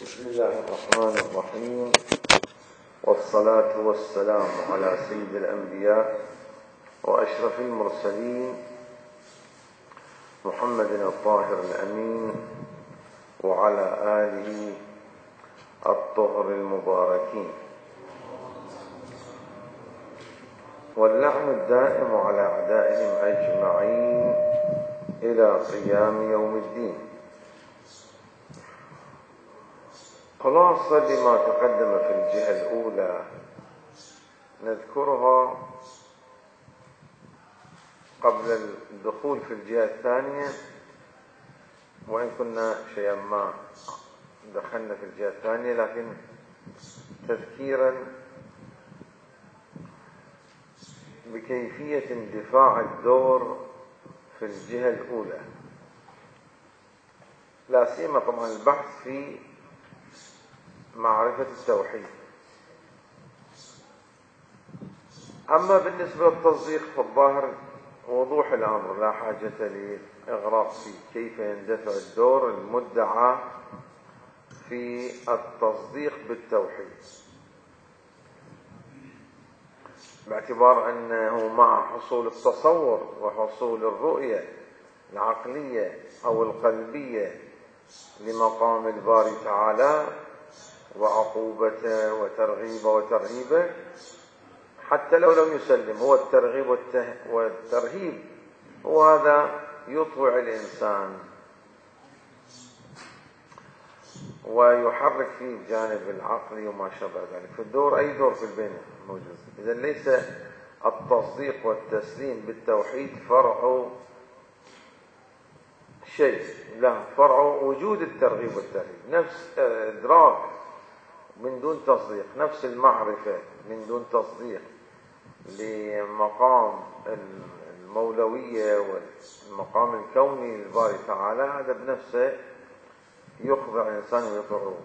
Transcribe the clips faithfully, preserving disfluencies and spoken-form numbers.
بسم الله الرحمن الرحيم، والصلاة والسلام على سيد الأنبياء وأشرف المرسلين محمد الطاهر الأمين وعلى آله الطهر المباركين، واللعن الدائم على أعدائهم أجمعين إلى قيام يوم الدين. خلاصة لما تقدم في الجهة الأولى نذكرها قبل الدخول في الجهة الثانية، وإن كنا شيئا ما دخلنا في الجهة الثانية، لكن تذكيرا بكيفية اندفاع الدور في الجهة الأولى، لا سيما طبعا البحث في معرفة التوحيد. أما بالنسبة للتصديق فالظاهر وضوح الأمر، لا حاجة لإغراق فيه، كيف يندفع الدور المدعى في التصديق بالتوحيد، باعتبار أنه مع حصول التصور وحصول الرؤية العقلية أو القلبية لمقام الباري تعالى وعقوبته وترغيبه وترهيبه، حتى لو لم يسلم، هو الترغيب والترهيب هو هذا يطوع الإنسان ويحرك فيه الجانب العقلي وما شابه ذلك، في الدور أي دور في البين موجود. إذن ليس التصديق والتسليم بالتوحيد فرع شيء، لا، فرع وجود الترغيب والترهيب، نفس إدراك من دون تصديق، نفس المعرفة من دون تصديق لمقام المولوية والمقام الكوني للباري تعالى، هذا بنفسه يخضع الإنسان ويطيعه.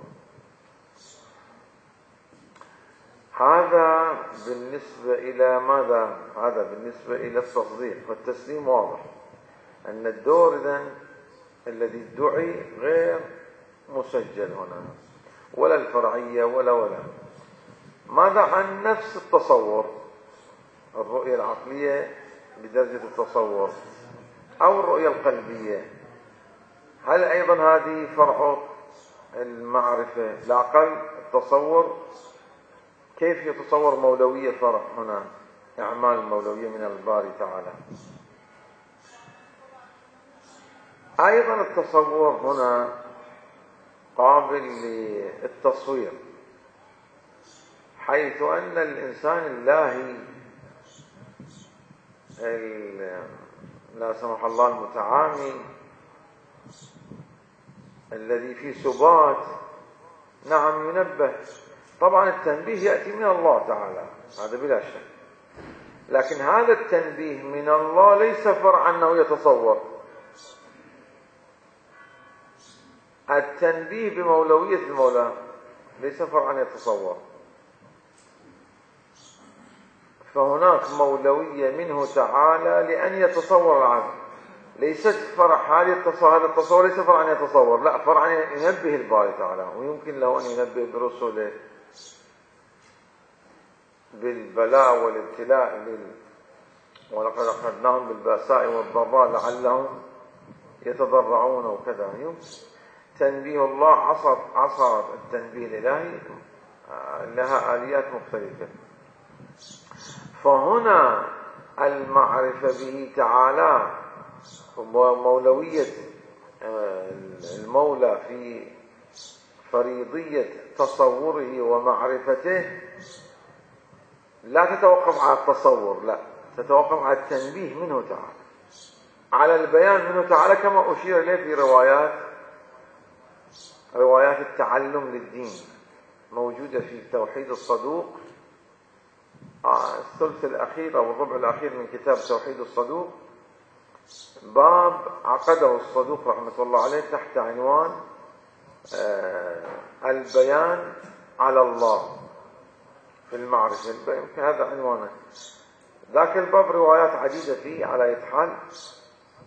هذا بالنسبة إلى ماذا؟ هذا بالنسبة إلى التصديق والتسليم. واضح أن الدور إذن الذي ادعي غير مسجل هنا، ولا الفرعية ولا ولا. ماذا عن نفس التصور، الرؤية العقلية بدرجة التصور أو الرؤية القلبية؟ هل أيضا هذه فرع المعرفة لا أقل؟ التصور كيف يتصور مولوية فرع هنا، أعمال المولوية من الباري تعالى. أيضا التصور هنا قابل للتصوير، حيث أن الإنسان اللاهي لا سمح الله المتعامي الذي في سبات، نعم ينبه، طبعا التنبيه يأتي من الله تعالى، هذا بلا شك، لكن هذا التنبيه من الله ليس فرع أنه يتصور. التنبيه بمولوية المولى ليس فرعا يتصور، فهناك مولوية منه تعالى لأن يتصور العبد، ليست فرع هذا التصور ليس فرعا يتصور، لا، فرعا ينبه الباري تعالى، ويمكن له أن ينبه برسله بالبلاء والابتلاء لل... ولقد أخذناهم بالبأساء والضراء لعلهم يتضرعون وكذا. يمكن تنبيه الله عصر عصر التنبيه الإلهي لها آليات مختلفة، فهنا المعرفة به تعالى ومولوية المولى في فريضية تصوره ومعرفته لا تتوقف على التصور، لا، تتوقف على التنبيه منه تعالى، على البيان منه تعالى، كما أشير إليه في روايات روايات التعلم للدين موجودة في توحيد الصدوق، الثلث الأخير أو الربع الأخير من كتاب توحيد الصدوق، باب عقده الصدوق رحمة الله عليه تحت عنوان البيان على الله في المعرفة، هذا عنوانه. ذاك الباب روايات عديدة فيه على إتحال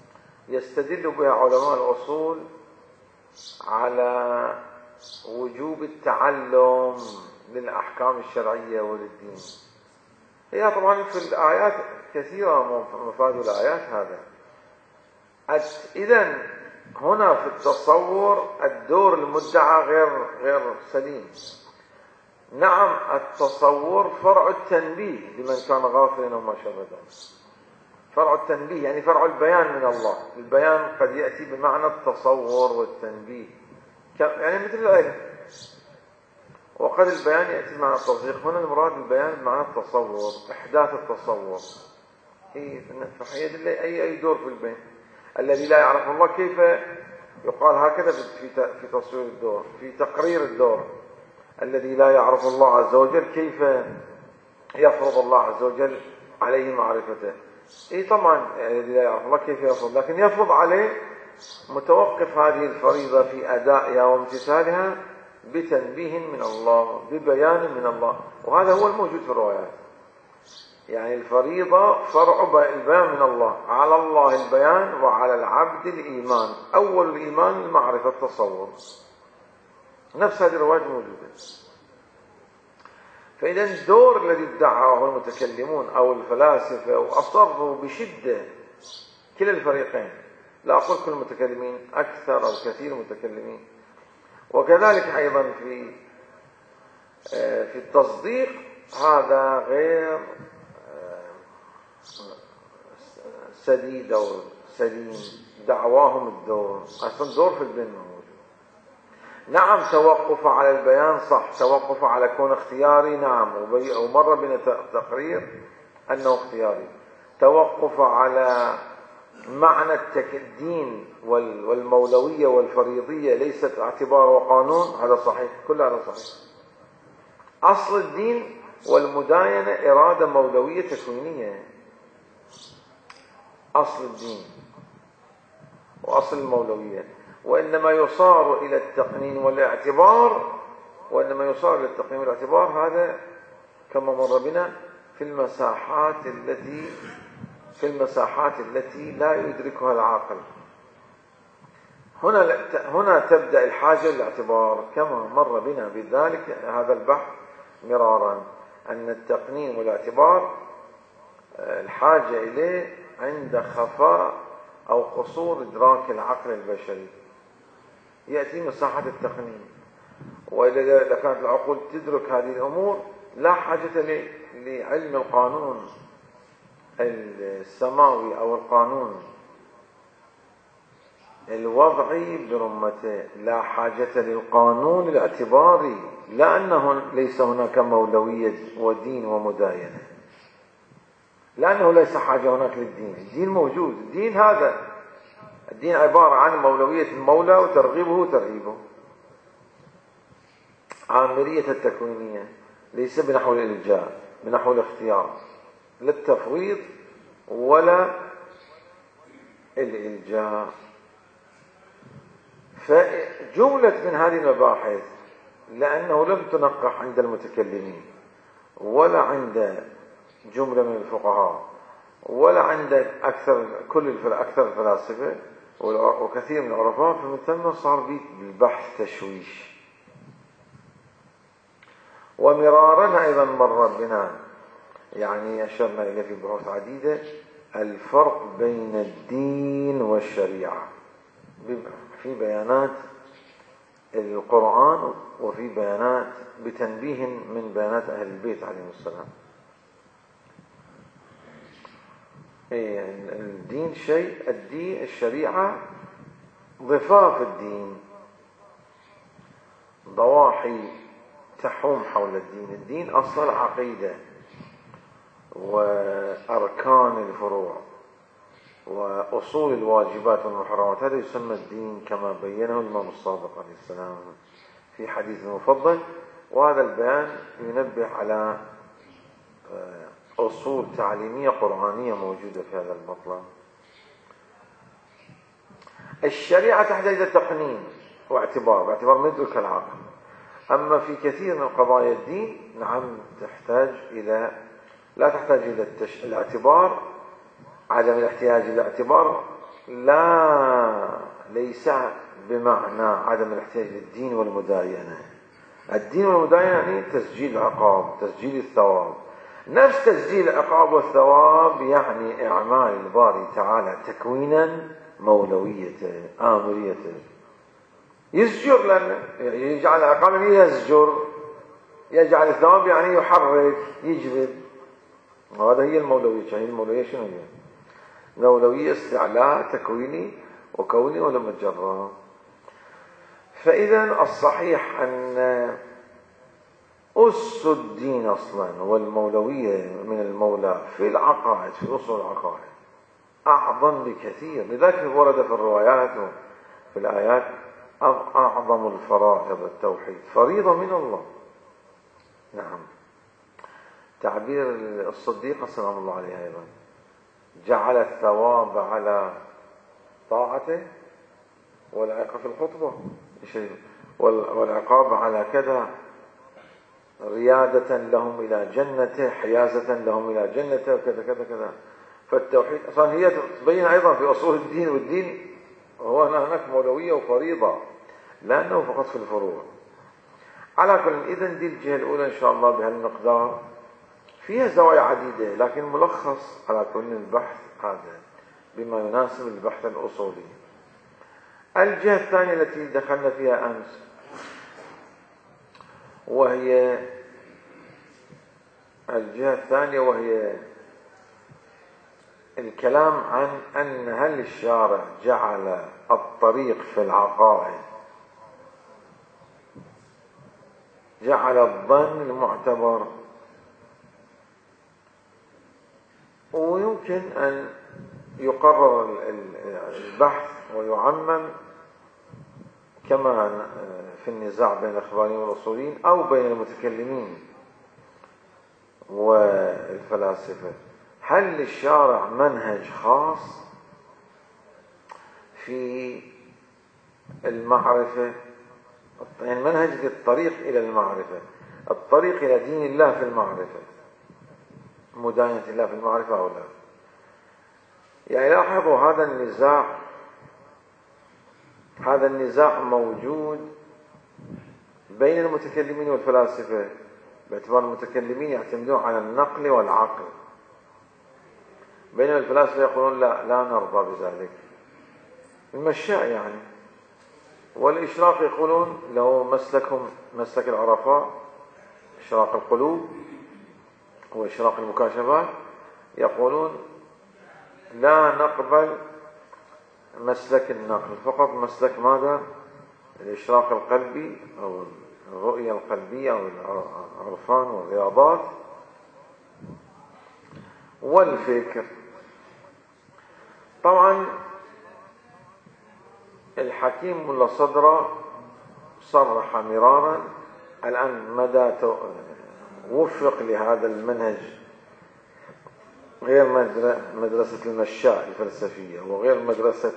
يستدل بها علماء الأصول على وجود التعلم للأحكام الشرعية وللدين. هي طبعا في الآيات كثيرة مفاد الآيات هذا. إذن هنا في التصور الدور المدعى غير غير سليم. نعم التصور فرع التنبيه لمن كان غافلا وما شابه ذلك. فرع التنبيه يعني فرع البيان من الله. البيان قد يأتي بمعنى التصور والتنبيه يعني مثل العلم، وقد البيان يأتي بمعنى التصديق. هنا المراد البيان بمعنى التصور، إحداث التصور. فهي أي أي دور في البين. الذي لا يعرف الله كيف يقال هكذا في في تصوير الدور، في تقرير الدور. الذي لا يعرف الله عز وجل كيف يفرض الله عز وجل عليه معرفته. اي طبعا الذي لا يعرف الله كيف يفرض، لكن يفرض عليه متوقف هذه الفريضة في أدائها وامتثالها بتنبيه من الله، ببيان من الله. وهذا هو الموجود في الروايات. يعني الفريضة فرع البيان من الله، على الله البيان وعلى العبد الإيمان. أول الإيمان المعرفة التصور. نفس هذه الروايات موجودة. فإذا الدور الذي ادعاه المتكلمون أو الفلاسفة وأصروا بشدة كلا الفريقين، لا أقول كل المتكلمين، أكثر أو كثير المتكلمين، وكذلك أيضا في في التصديق، هذا غير سديد أو سليم. دعواهم الدور، أصلا الدور في البين موجود. نعم توقف على البيان صح، توقف على كون اختياري نعم، ومر بنا تقرير أنه اختياري. توقف على معنى الدين والمولوية والفريضية ليست اعتبار وقانون، هذا صحيح، كل هذا صحيح. أصل الدين والمداينة إرادة مولوية تكوينية. أصل الدين وأصل المولوية. وإنما يصار إلى التقنين والاعتبار، وإنما يصار إلى التقنين والاعتبار هذا كما مر بنا في المساحات التي في المساحات التي لا يدركها العاقل. هنا هنا تبدأ الحاجة للاعتبار كما مر بنا بذلك هذا البحث مرارا، أن التقنين والاعتبار الحاجة إليه عند خفاء أو قصور إدراك العقل البشري. يأتي مساحة التقنين، وإذا كانت العقول تدرك هذه الأمور لا حاجة لعلم القانون السماوي أو القانون الوضعي برمته، لا حاجة للقانون الاعتباري، لأنه ليس هناك مولوية ودين ومداينة، لأنه ليس حاجة هناك للدين. الدين موجود. الدين هذا الدين عبارة عن مولوية المولى وترغيبه وترهيبه، عامرية التكوينية، ليس بنحو الإلجاء، بنحو الاختيار، لا التفويض ولا الإلجاء. فجملة من هذه المباحث لأنه لم تنقح عند المتكلمين ولا عند جملة من الفقهاء ولا عند أكثر كل أكثر الفلاسفة وكثير من العرفاء، فمن ثم صار بالبحث تشويش. ومرارا أيضا مر بنا، يعني أشرنا إليه في بحوث عديدة، الفرق بين الدين والشريعة في بيانات القرآن وفي بيانات بتنبيه من بيانات أهل البيت عليهم السلام. الدين شيء، الدين الشريعة ضفاف الدين، ضواحي تحوم حول الدين. الدين أصل العقيدة وأركان الفروع وأصول الواجبات والمحرمات، هذا يسمى الدين كما بينه الإمام الصادق عليه السلام في حديث المفضل. وهذا البيان ينبه على أصول تعليمية قرآنية موجودة في هذا المطلب. الشريعة تحتاج إلى تقنين واعتبار، باعتبار مدرك العقل. أما في كثير من قضايا الدين نعم تحتاج إلى لا تحتاج إلى التش... الاعتبار. عدم الاحتياج إلى الاعتبار لا ليس بمعنى عدم الاحتياج للدين والمداينة، الدين والمداينة يعني تسجيل العقاب، تسجيل الثواب. نفس تسجيل العقاب والثواب يعني إعمال الباري تعالى تكوينا مولويته آمريته. يزجر، لأنه يجعل العقاب يعني يزجر، يجعل الثواب يعني يحرك يجذب. وهذا هي المولوية. يعني المولوية شنو هي؟ المولوية استعلاء تكويني وكوني ولم الجرة. فإذا الصحيح أن أس الدين أصلا والمولوية من المولى في العقائد، في أصول العقائد أعظم بكثير. لذلك ورد في الروايات وفي الآيات أعظم الفرائض التوحيد، فريضة من الله. نعم. تعبير الصديقة سلام الله عليه أيضا، جعل الثواب على طاعته والعقاب في الخطبة والعقاب على كذا، ريادة لهم إلى جنته، حيازة لهم إلى جنته، وكذا كذا كذا. فالتوحيد أصلا هي تبين أيضا في أصول الدين، والدين هو هناك مولوية وفريضة، لأنه فقط في الفروع. على كل، إذن دي الجهة الأولى إن شاء الله بهالمقدار، فيها زوايا عديدة، لكن ملخص على كل البحث هذا بما يناسب البحث الأصولي. الجهة الثانية التي دخلنا فيها أمس، وهي الجهة الثانية وهي الكلام عن أن هل الشارع جعل الطريق في العقائد، جعل الظن المعتبر، ويمكن أن يقرر البحث ويعمم كما في النزاع بين الأخباريين والأصوليين أو بين المتكلمين والفلاسفة. هل للشارع منهج خاص في المعرفة، يعني منهج الطريق إلى المعرفة، الطريق إلى دين الله في المعرفة، مداينة الله في المعرفة أو لا؟ يعني لاحظوا هذا النزاع، هذا النزاع موجود بين المتكلمين والفلاسفة، باعتبار المتكلمين يعتمدون على النقل والعقل، بينما الفلاسفة يقولون لا لا نرضى بذلك، المشاء يعني. والإشراق يقولون له مسلكهم مسلك العرفاء، إشراق القلوب وإشراق المكاشفات، يقولون لا نقبل مسلك النقل، فقط مسلك ماذا؟ الإشراق القلبي أو الرؤية القلبية أو العرفان والرياضات والفكر. طبعا الحكيم ملا صدرة صرح مرارا الآن مدى وفق لهذا المنهج، غير مدرسة المشاء الفلسفية وغير مدرسة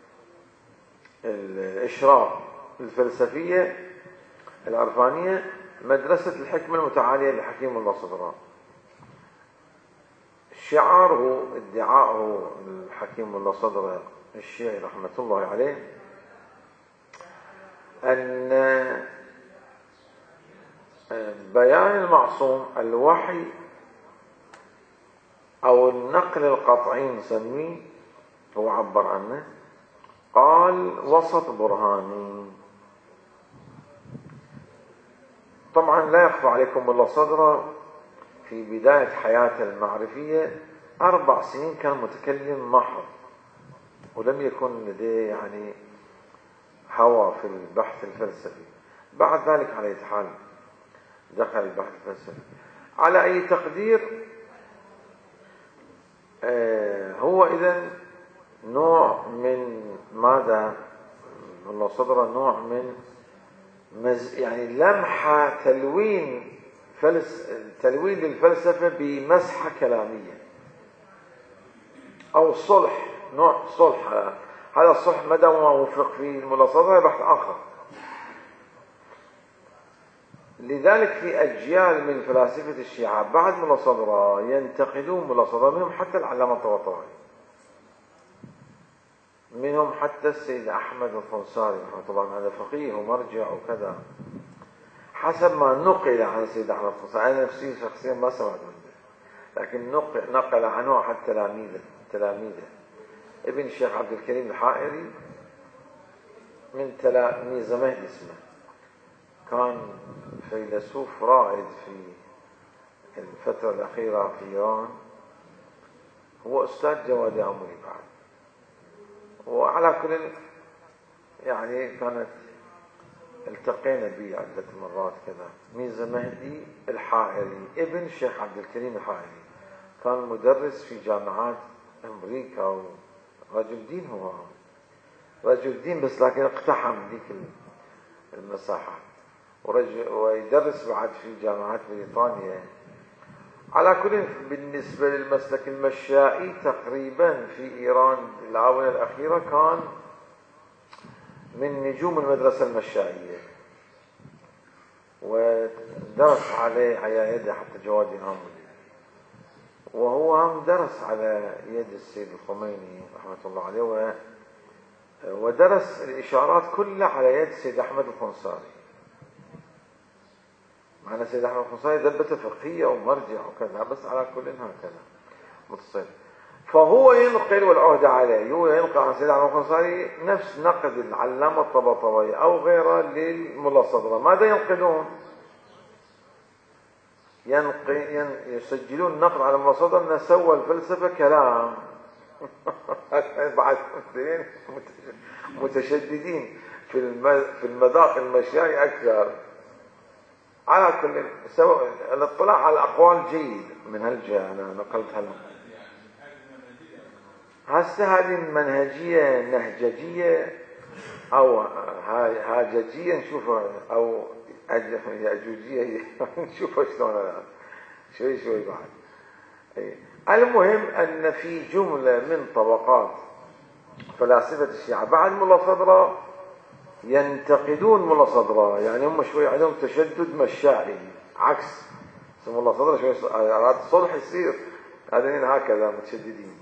الإشراق الفلسفية العرفانية، مدرسة الحكمة المتعالية لحكيم الله صدران. شعاره ادعاءه الحكيم الله صدر الشيعي رحمة الله عليه أن بيان المعصوم، الوحي أو النقل القطعي نسميه، هو عبر عنه قال وسط برهاني. طبعا لا يخفى عليكم الله صدره في بداية حياته المعرفية أربع سنين كان متكلم محض، ولم يكن لديه يعني هوى في البحث الفلسفي. بعد ذلك على أي حال دخل البحث الفلسفي. على أي تقدير آه هو إذن نوع من ماذا؟ الله صدره نوع من مز يعني لمحة تلوين فلس تلوين للفلسفة بمسحة كلامية أو صلح، نوع صلح. هذا الصلح مدى ما وفق فيه الملا صدرة بحث آخر. لذلك في أجيال من فلاسفة الشيعة بعد ملا صدرة ينتقدون ملا صدرة، منهم حتى العلامة الطباطبائي، منهم حتى السيد أحمد الفنصاري رحمه الله، هذا فقيه ومرجع وكذا. حسب ما نقل عن سيد أحمد الخنصاري. أنا نفسي شخصيا ما سمعت منه، لكن نقل, نقل عنه أحد تلاميذه تلاميذه ابن الشيخ عبد الكريم الحائري من تلاميذ مهدي اسمه، كان فيلسوف رائد في الفترة الأخيرة في إيران، هو أستاذ جواد عمري بعد. وعلى كل يعني كانت التقينا به عدة مرات كذا. ميزة مهدي الحائري ابن الشيخ عبد الكريم الحائري كان مدرس في جامعات أمريكا، ورجل دين، هو رجل دين بس لكن اقتحم ذيك المساحة، ورجل ويدرس بعد في جامعات بريطانيا. على كل بالنسبة للمسلك المشائي تقريبا في إيران بالآونة الأخيرة كان من نجوم المدرسة المشائية، ودرس عليه على يده حتى جواد عمري، وهو هم درس على يد السيد الخميني رحمة الله عليه، ودرس الإشارات كلها على يد السيد أحمد الخنصاري. معنا السيد أحمد الخنصاري دبته فقهية ومرجع وكذا، بس على كل هكذا متصل. فهو ينقل والعهدة عليه، هو ينقل عن سيد أحمد الخنصاري نفس نقد العلامة الطباطبائي أو غيره للملا صدرة. ماذا ينقلون؟ ينقل يسجلون نقد على الملا صدرة أنه سوى الفلسفة كلام. بعد متشددين في في المذاق المشائي أكثر. على كل سوى الاطلاع على أقوال جيد من هالجهة أنا نقلتها لهم. هسه هذه المنهجية نهججية أو هاججية نشوفها، أو يأجوجية نشوفها شلون الآن شوي شوي بعد. المهم أن في جملة من طبقات فلاسفة الشيعة بعد ملا صدرة ينتقدون ملا صدرة، يعني هم شوي عندهم تشدد مشائي عكس ملا صدرة، شوي أراد الصلح يصير هذين هكذا متشددين.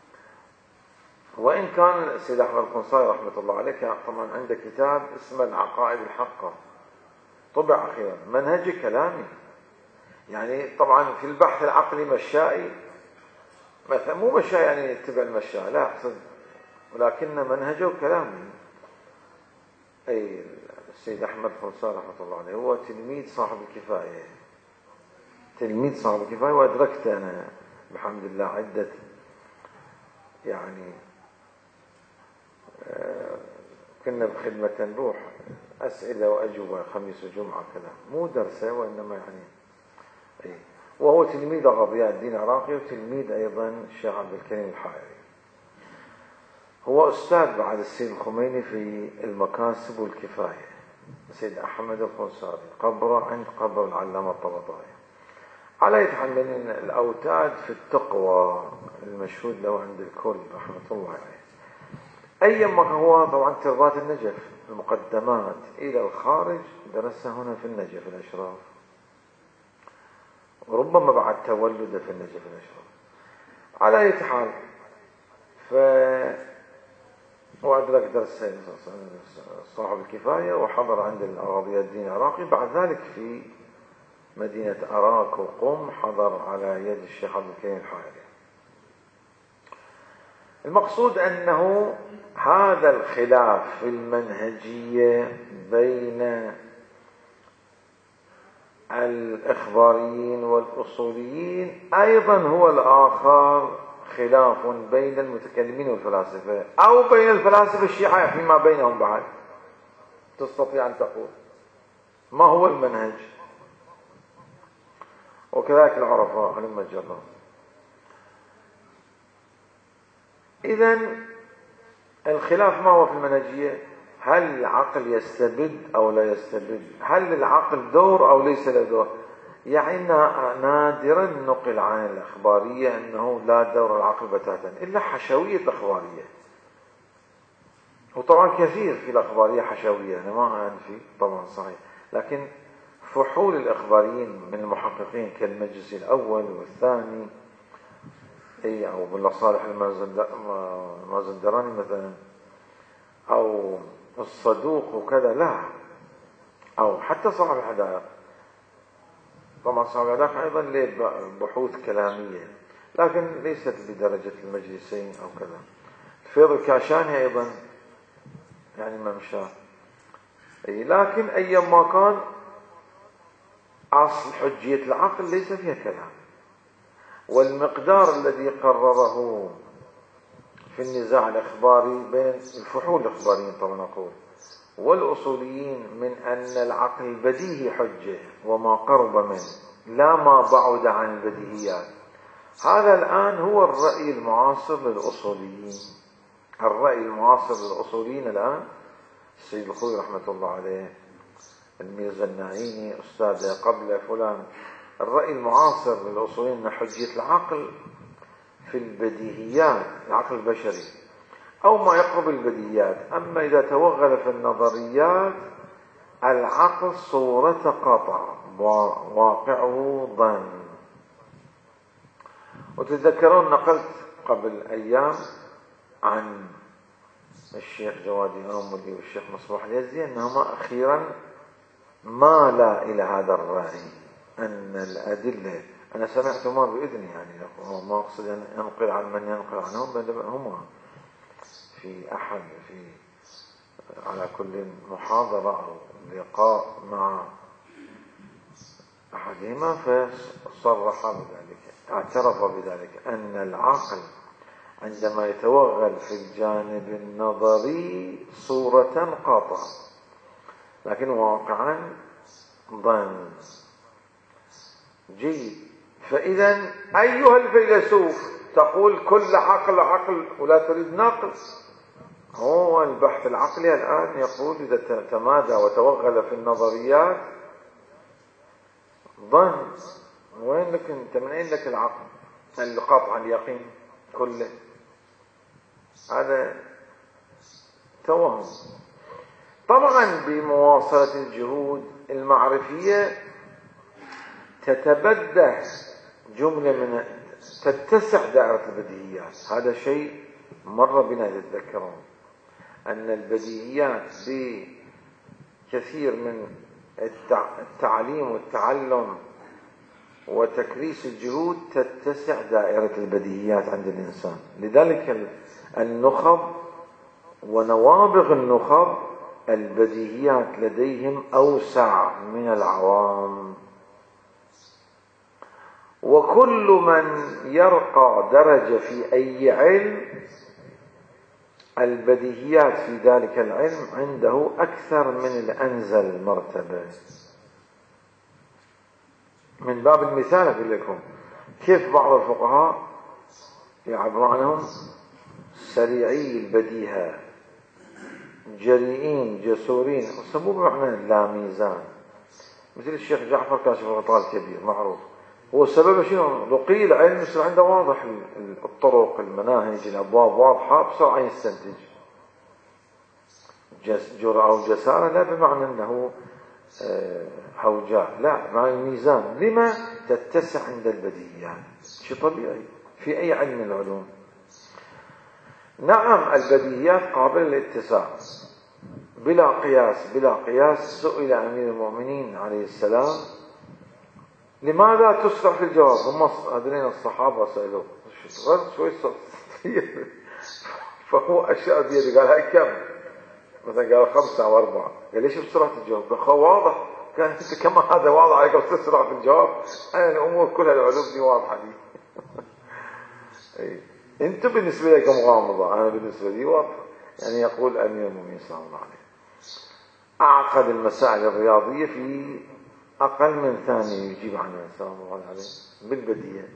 وإن كان السيد أحمد الخنصاري رحمة الله عليه كان طبعا عنده كتاب اسمه العقائد الحقة، طبع أخيرا منهج كلامي، يعني طبعا في البحث العقلي مشائي، مثلا مو مشائي يعني يتبع المشاء، لا أقصد، ولكن منهجه كلامي. أي السيد أحمد الخنصاري رحمة الله عليه هو تلميذ صاحب الكفاية، تلميذ صاحب الكفاية، وأدركت أنا بحمد الله عدة يعني آه كنا بخدمة نروح أسئلة وأجوبة خميس وجمعة كذا، مو درسة وإنما يعني أي. وهو تلميذ غضياء الدين العراقي وتلميذ أيضا الشيخ عبد الكريم الحائري. هو أستاذ بعد السيد الخميني في المكاسب والكفاية. السيد أحمد الخنصاري قبره عند قبر العلامة الطباطبائي. على يتحمل الأوتاد في التقوى المشهود له عند الكل رحمة الله عليه. أيما هو طبعا تربات النجف المقدمات إلى الخارج درسها هنا في النجف الأشراف، وربما بعد تولده في النجف الأشراف. على أي حال ف وأدرك درس صاحب الكفاية، وحضر عند الأراضي الدين العراقي. بعد ذلك في مدينة أراك وقم حضر على يد الشيخ عبد الكريم الحائري. المقصود أنه هذا الخلاف في المنهجية بين الإخباريين والأصوليين أيضا هو الآخر خلاف بين المتكلمين والفلاسفة، أو بين الفلاسفة الشيعة فيما بينهم. بعد تستطيع أن تقول ما هو المنهج، وكذلك العرفاء لما جروا. إذن الخلاف ما هو في المنهجية؟ هل العقل يستبد أو لا يستبد؟ هل للعقل دور أو ليس له دور؟ يعني نادرا نقل عن الأخبارية أنه لا دور العقل بتاتا، إلا حشوية أخبارية. وطبعا كثير في الأخبارية حشوية، أنا ما أنفي طبعا صحيح، لكن فحول الأخباريين من المحققين كالمجلسي الأول والثاني أي أو بالله صالح المازندراني مثلا أو الصدوق وكذا، لا أو حتى صاحب الحدائق. طبعا صاحب الحدائق أيضا له بحوث كلامية لكن ليست بدرجة المجلسين أو كذا. الفيض الكاشاني أيضا يعني ممشى. أي لكن أيما كان أصل حجية العقل ليس فيها كلام. والمقدار الذي قرره في النزاع الإخباري بين الفحول الإخباريين طبعا أقول والأصوليين من أن العقل البديهي حجة وما قرب منه لا ما بعد عن البديهيات. هذا الآن هو الرأي المعاصر للأصوليين. الرأي المعاصر للأصوليين الآن السيد الخوي رحمة الله عليه، الميرزا النعيمي أستاذه قبل فلان، الرأي المعاصر للأصوليين أن حجية العقل في البديهيات، العقل البشري أو ما يقرب البديهيات. أما إذا توغل في النظريات العقل صورة قطع واقعه ظن. وتتذكرون نقلت قبل أيام عن الشيخ جوادي الأمودي والشيخ مصباح اليزدي أنهما أخيرا مالا إلى هذا الرأي أن الأدلة، أنا سمعت ما بإذني يعني ما أقصد أن ينقل عن من ينقل عنهم بل هما في أحد في على كل محاضرة أو لقاء مع أحدهما فصرح بذلك، اعترف بذلك أن العقل عندما يتوغل في الجانب النظري صورة قاطعة لكن واقعا ظن. جيد. فإذا أيها الفيلسوف تقول كل عقل عقل ولا تريد نقل. هو البحث العقلي الآن يقول إذا تمادى وتوغل في النظريات ظن. وين لك أنت؟ من أين لك العقل القطع اليقين كله؟ هذا توهم. طبعا بمواصلة الجهود المعرفية تتبدى جملة من تتسع دائرة البديهيات. هذا شيء مر بنا تتذكرون أن البديهيات بكثير من التعليم والتعلم وتكريس الجهود تتسع دائرة البديهيات عند الإنسان. لذلك النخب ونوابغ النخب البديهيات لديهم أوسع من العوام. وكل من يرقى درجة في أي علم البديهيات في ذلك العلم عنده أكثر من الأنزل مرتبة. من باب المثال أقول لكم كيف بعض الفقهاء يعبرون عنهم سريعي البديهة، جريئين جسورين، مو بمعنى لا ميزان. مثل الشيخ جعفر كاشف الغطاء الكبير معروف. هو السبب شنو؟ رقي العلم يصير عنده واضح الطرق المناهج الأبواب واضحة بسرعة يستنتج. جرأة أو جسارة لا بمعنى أنه هوجاء، لا معنى الميزان. لما؟ تتسع عند البديهيات. شيء طبيعي في أي علم من العلوم. نعم البديهيات قابلة للاتساع بلا قياس. بلا قياس سئل أمير المؤمنين عليه السلام لماذا تسرع في الجواب؟ هم هذين الصحابة سألوه رد شوي صوتية فهو أشار بيده قال هاي كم؟ مثلا قال خمسة أو أربعة. قال ليش بسرعة الجواب؟ قال واضح. كان أنت كما هذا واضح عليك بتسرع في الجواب. أنا الأمور كلها العلوم دي واضحة لي. أنتم بالنسبة لكم غامضة، أنا بالنسبة لي واضحة. يعني يقول أمير المؤمنين صلى الله عليه أعقد المسائل الرياضية في أقل من ثانية يجيب عنها صلى الله عليه بالبديهة،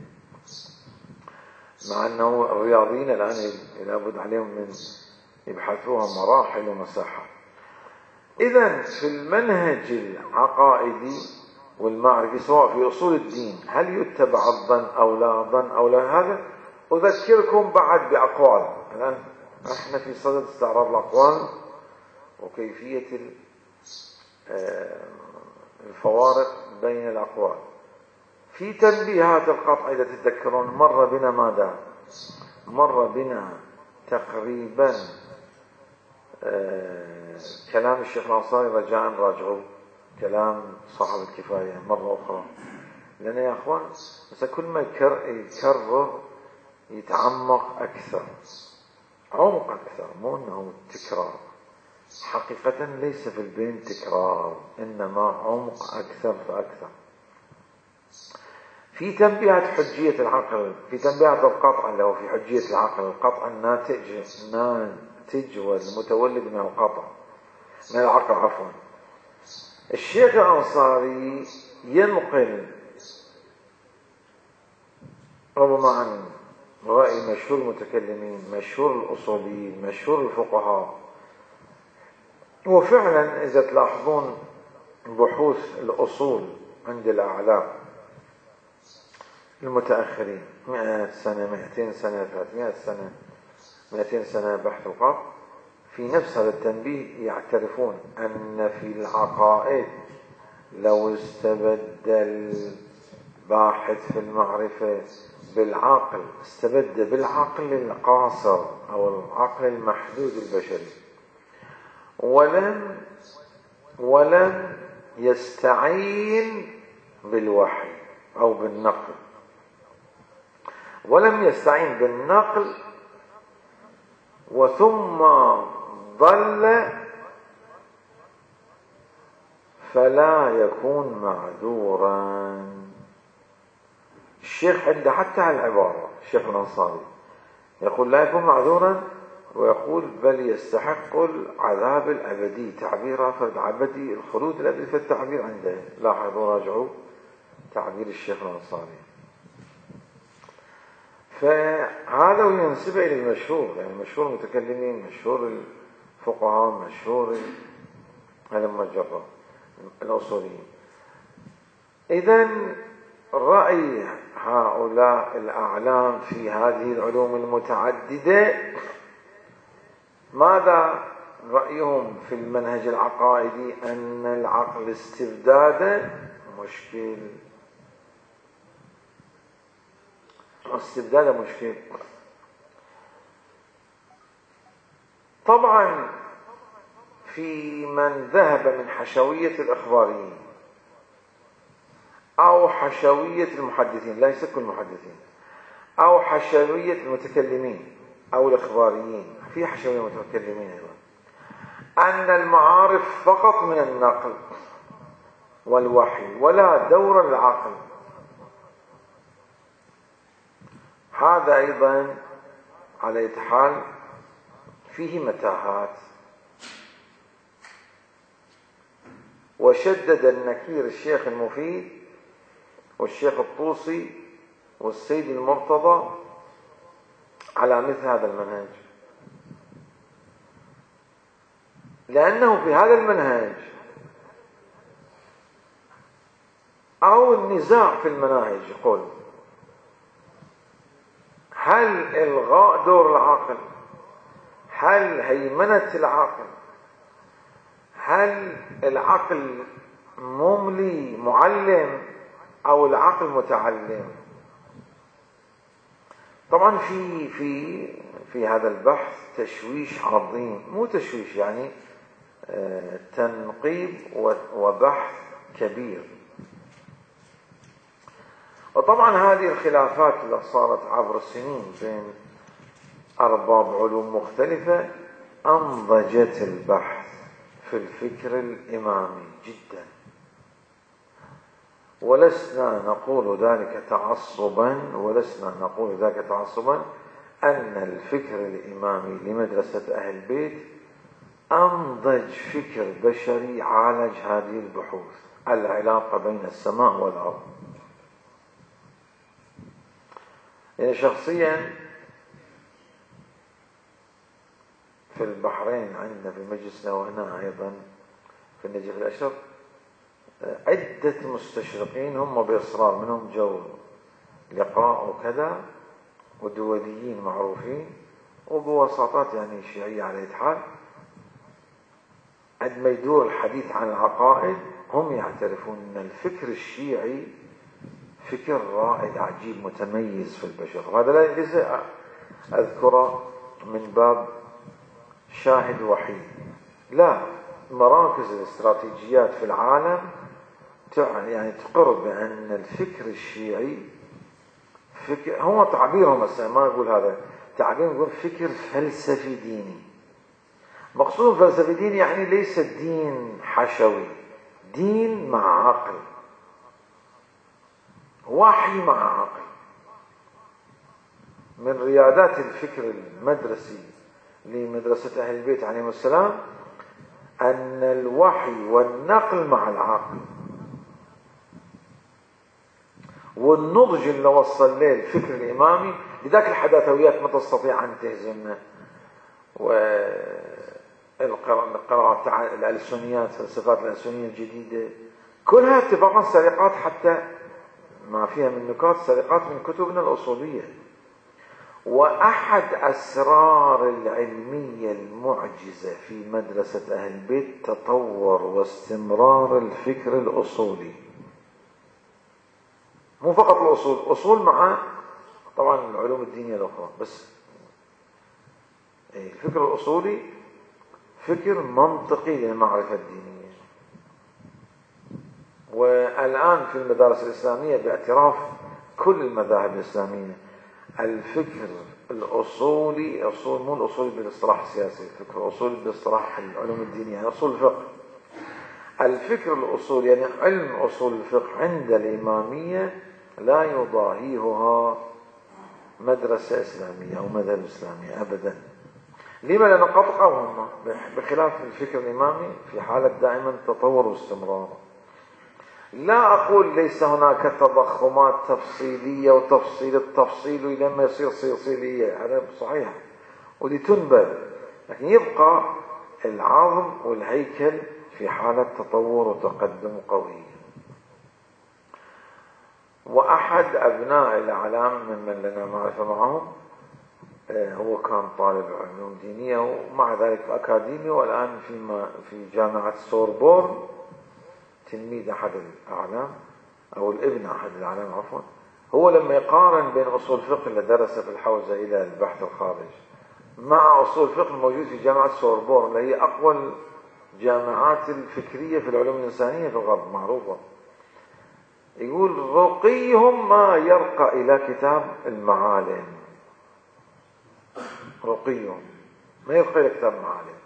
مع أنه الرياضيين الآن لابد عليهم من يبحثوها مراحل ومساحات. إذن في المنهج العقائدي والمعرفي سواء في أصول الدين هل يتبع الظن أو لا ظن أو لا؟ هذا أذكركم بعد بأقوال. الآن احنا في صدد استعراض الأقوال وكيفية الفوارق بين الأقوال. في تنبيهات القطع إذا تتذكرون مر بنا ماذا؟ مر بنا تقريبا كلام الشيخ الأنصاري رجاء راجعوا كلام صاحب الكفاية مرة أخرى، لأن يا أخوان بس كل ما يكرر يتعمق أكثر، عمق أكثر، مو أنه تكرار. حقيقة ليس في البين تكرار، إنما عمق أكثر فأكثر. في تنبيهات حجية العقل، في تنبيهات القطع اللي هو في حجية العقل، القطع الناتج ناتج والمتولد من القطع من العقل عفوا. الشيخ الأنصاري ينقل ربما عن رأي مشهور المتكلمين، مشهور الأصوليين، مشهور الفقهاء. وفعلا إذا تلاحظون بحوث الأصول عند الأعلام المتأخرين مئة سنة، مئتين سنة، ثلاثمائة سنة، مئتين سنة بحث القطع، في نفس هذا التنبيه يعترفون أن في العقائد لو استبد الباحث في المعرفة بالعقل، استبد بالعقل القاصر أو العقل المحدود البشري، ولم ولم يستعين بالوحي أو بالنقل، ولم يستعين بالنقل وثم ضل، فلا يكون معذورا. الشيخ عنده حتى على العبارة، الشيخ الأنصاري يقول لا يكون معذورا، ويقول بل يستحق العذاب الأبدي، تعبير فرد عبدي، الخلود الأبدي في التعبير عنده. لاحظوا راجعوا تعبير الشيخ الأنصاري. فهذا ينسب إلى المشهور، يعني مشهور المتكلمين، مشهور الفقهاء، مشهور المجرة الأصوليين. إذن رأي هؤلاء الأعلام في هذه العلوم المتعددة، ماذا رأيهم في المنهج العقائدي؟ أن العقل استبداده مشكل، استبداده مشكل. طبعا في من ذهب من حشوية الإخباريين أو حشوية المحدثين، ليس كل المحدثين، أو حشوية المتكلمين أو الإخباريين، في حشوية المتكلمين أيضا، أن المعارف فقط من النقل والوحي ولا دور العقل. هذا أيضا على أي حال فيه متاهات. وشدد النكير الشيخ المفيد والشيخ الطوسي والسيد المرتضى على مثل هذا المنهج، لأنه في هذا المنهج أو النزاع في المناهج يقول هل إلغاء دور العقل، هل هيمنة العقل، هل العقل مملي معلم أو العقل متعلم؟ طبعا في في في هذا البحث تشويش عظيم، مو تشويش يعني آه تنقيب وبحث كبير. وطبعا هذه الخلافات اللي صارت عبر السنين بين أرباب علوم مختلفة أنضجت البحث في الفكر الإمامي جدا، ولسنا نقول ذلك تعصبا ولسنا نقول ذلك تعصبا أن الفكر الإمامي لمدرسة أهل البيت أنضج فكر بشري عالج هذه البحوث، العلاقة بين السماء والأرض. يعني شخصيا في البحرين عندنا في مجلسنا وهنا أيضا في النجف الأشرف عدة مستشرقين هم بإصرار منهم جو لقاء وكذا، ودوليين معروفين وبوساطات يعني شيعية على أي حال، عندما يدور الحديث عن العقائد هم يعترفون أن الفكر الشيعي فكر رائد عجيب متميز في البشر. وهذا لا ليس أذكره من باب شاهد وحيد، لا، مراكز الاستراتيجيات في العالم يعني تقر بأن الفكر الشيعي فكر، هو تعبيرهم مثلا، ما أقول هذا تعبير، يقول فكر فلسفي ديني. مقصود فلسفي ديني يعني ليس دين حشوي، دين مع عقل، وحي مع عقل. من ريادات الفكر المدرسي لمدرسة أهل البيت عليهم السلام أن الوحي والنقل مع العقل، والنضج اللي وصل له الفكر الإمامي. لذلك الحداثويات ما تستطيع أن تهزمنا، والقراءات الألسنيات، فلسفات الألسنية الجديدة كلها اتفاقا سرقات، حتى ما فيها من نكات سرقات من كتبنا الأصولية. وأحد أسرار العلمية المعجزة في مدرسة أهل البيت تطور واستمرار الفكر الأصولي. مو فقط الأصول، أصول مع طبعا العلوم الدينية الأخرى، بس الفكر الأصولي فكر منطقي للمعرفة الدينية. والآن في المدارس الإسلامية باعتراف كل المذاهب الإسلامية الفكر الأصولي، أصول مو الأصولي بالاصطلاح السياسي، الفكر الأصولي باصطلاح العلوم الدينية يعني أصول الفقه. الفكر الأصولي يعني علم أصول الفقه عند الإمامية لا يضاهيها مدرسة إسلامية أو مذهب إسلامي أبدا. لما؟ لأن قطعهم بخلاف الفكر الإمامي في حالة دائما تطور واستمرار. لا أقول ليس هناك تضخمات تفصيلية وتفصيل التفصيل لما يصير صيصيلية، هذا صحيح ودي تنبذ، لكن يبقى العظم والهيكل في حالة تطور وتقدم قوي. وأحد أبناء الأعلام ممن لنا معرفة معهم هو كان طالب علوم دينية ومع ذلك أكاديمي، والآن في في جامعة سوربون تلميذ أحد الأعلام أو الابن أحد الأعلام عفوا. هو لما يقارن بين أصول الفقه اللي درسه في الحوزة إلى البحث الخارج مع أصول الفقه الموجود في جامعة سوربون اللي هي أقوى الجامعات الفكرية في العلوم الإنسانية في الغرب معروفة، يقول رقيهم ما يرقى إلى كتاب المعالم، رقيهم ما يرقى إلى كتاب المعالم،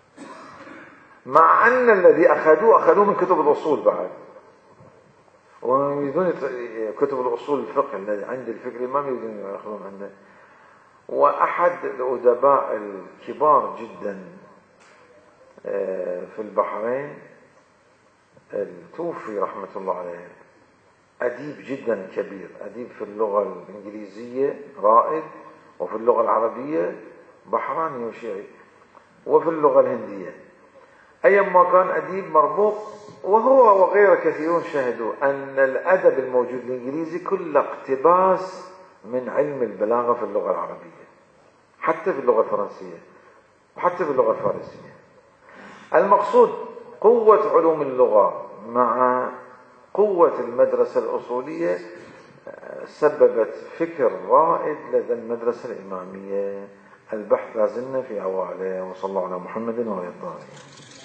مع أن الذي أخذوه أخذوه من كتب الأصول بعد، ويريدون كتب الأصول الفقه الذي عند الفكر الإمامي يريدون يأخذون عنه. وأحد الأدباء الكبار جدا في البحرين التوفي رحمة الله عليه، أديب جدا كبير، أديب في اللغة الإنجليزية رائد، وفي اللغة العربية بحراني وشيعي، وفي اللغة الهندية، أيما كان أديب مرموق. وهو وغيره كثيرون شهدوا أن الأدب الموجود الإنجليزي كله اقتباس من علم البلاغة في اللغة العربية، حتى في اللغة الفرنسية وحتى في اللغة الفارسية. المقصود قوة علوم اللغة مع قوة المدرسة الأصولية سببت فكر رائد لدى المدرسة الإمامية. البحث لازلنا في أواله، وصلى الله على محمد وعلى آله.